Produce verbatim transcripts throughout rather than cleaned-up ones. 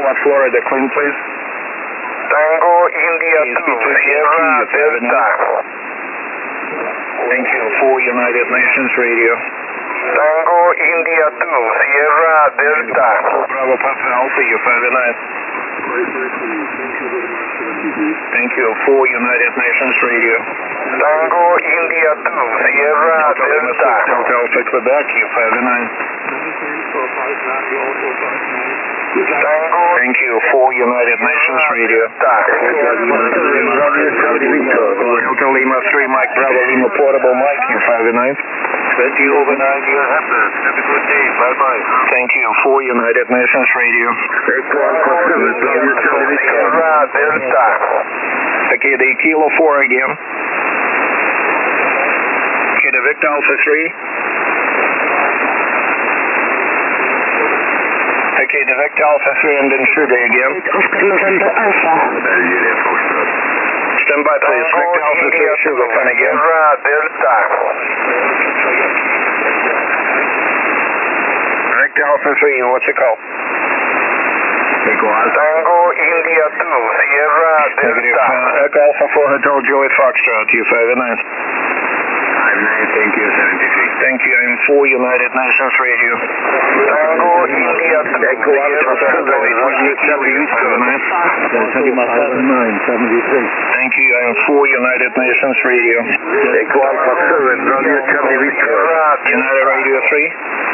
Alma, Florida, clean, please. Tango India two, Sierra Delta. Thank you. For United Nations Radio. Tango India two, Sierra Delta. Bravo Papa Alpha, U five nine. Thank you. For United Nations Radio. Tango India two, Sierra Delta. Delta Alpha Quebec, U five nine. Thank you. For United Nations Radio. Delta Lima three, Mike Bravo Lima Portable Mike, U five nine. twenty over nine, you're happy. Have a good day. Bye-bye. Thank you. For United Nations Radio. Sierra Delta. Okay, the Kilo four again. Okay, the Victor Alpha three. Okay, the Victor Alpha three and then Sugar again. Stand by, please. Victor Alpha three, Sugar, fun again. Sierra Delta. Victor Alpha three, what's it called? Tango India two, Sierra Negative. Delta. Uh, Echo Alpha four, Hotel Juliet Foxtrot, U five nine. Thank you, seventy-three. Thank you. I'm for United Nations Radio. Tango India two, Echo Alpha four, Hotel seventy-three. Thank you. I'm for United Nations Radio. Echo Alpha seven, Radio Charlie Victor. United Radio three.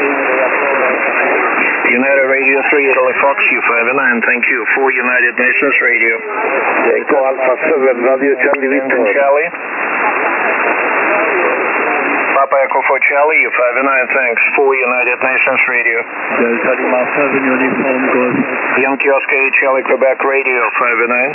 United Radio three, Italy Fox, U five nine. Thank you. For United Nations Radio. Echo Alpha seven, Radio Charlie Victor. Charlie. Papa Echo for Charlie, U five nine. Thanks. For United Nations Radio. Delta Lima seven, Uniform Golf. Yankee Oscar eight, Charlie Quebec Radio, five nine.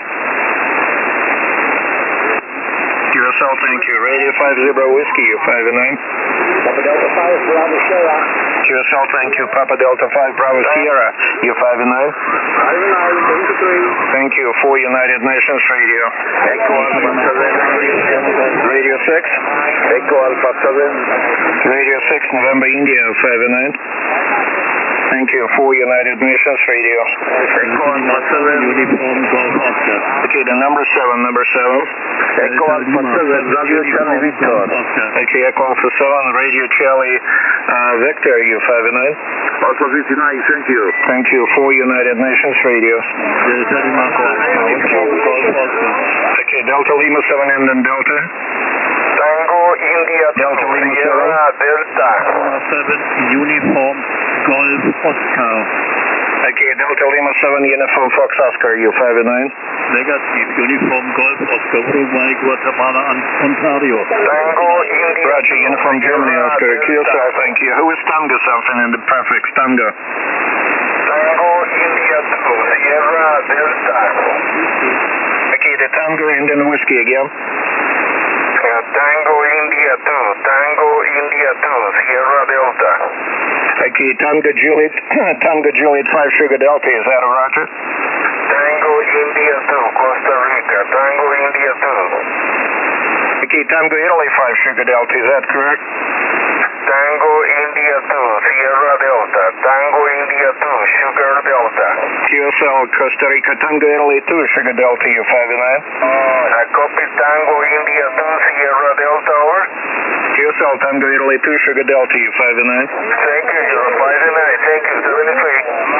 Q S L, thank you. Radio five zero Whiskey, U five nine. Papa Delta five, Bravo Sierra. Q S L, thank you. Papa Delta five, Bravo Sierra, U five nine. five nine, twenty-three. Thank you. For United Nations Radio. Echo Alpha seven. Radio six. Echo Alpha seven. Radio six, November India, five nine. Thank you. For United Nations Radio. Echo Alpha seven. Uniform Golf Oscar. Okay, the number seven, number seven. Echo Alpha seven, Radio Charlie Victor. Okay, Echo Alpha seven, Radio Charlie uh, Victor, U five nine. Alpha fifty-nine, thank you. Thank you. For United Nations Radio. Delta Lima seven, Uniform Golf Oscar. Okay, Delta Lima seven and then Delta. Tango India two, Delta Lima Sierra Delta. Lima seven, Uniform Golf Oscar. Okay, Delta Lima seven, Uniform Fox Oscar, U five nine. Negative, Uniform Golf Oscar, Uruguay, Guatemala, and Ontario. Tango India Roger, Uniform Germany, Oscar, Q S L, thank you. Who is Tanga something in the prefix, Tanga? Tango India two, Sierra Delta. Okay, the Tango Indian Whiskey again. Uh, Tango India two, Tango India two, Sierra Delta. Okay, Tango Juliet, Tango Juliet five Sugar Delta, is that a Roger? Tango India two, Costa Rica, Tango India two. Okay, Tango Italy five Sugar Delta, is that correct? Tango India two, Sierra Delta, Tango India two, Sugar Delta. Q S L, Costa Rica, Tango Italy two Sugar Delta, U five nine. I copy Tango India two, Sierra Delta, over. Q S L, Tango Italy two Sugar Delta, U five nine. Thank you, you're five nine, thank you, seventy-three.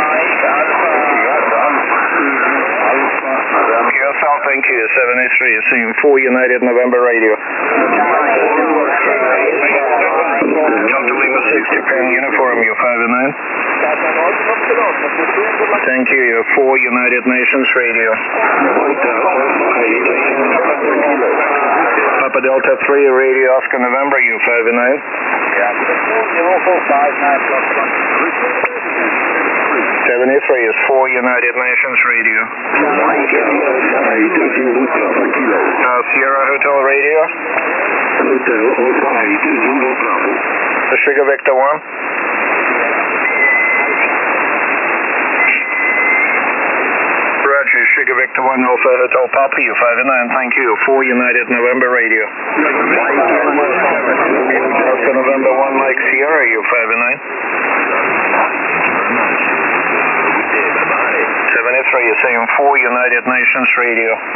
Q S L, thank you, seventy-three, seeing four United November Radio. Delta Lima six, Japan Uniform, U five nine. Thank you, four United Nations Radio. Papa Delta three, Radio Oscar November, U five nine. seventy-three is four United Nations Radio. Uh, Sierra Hotel Radio. The Sugar Victor one. Roger, Sugar Victor one, Alpha Hotel Papa, U five nine, thank you. four United November Radio. Alpha November one, Mike Sierra, U five nine. seventy-three. Australia, saying four United Nations Radio.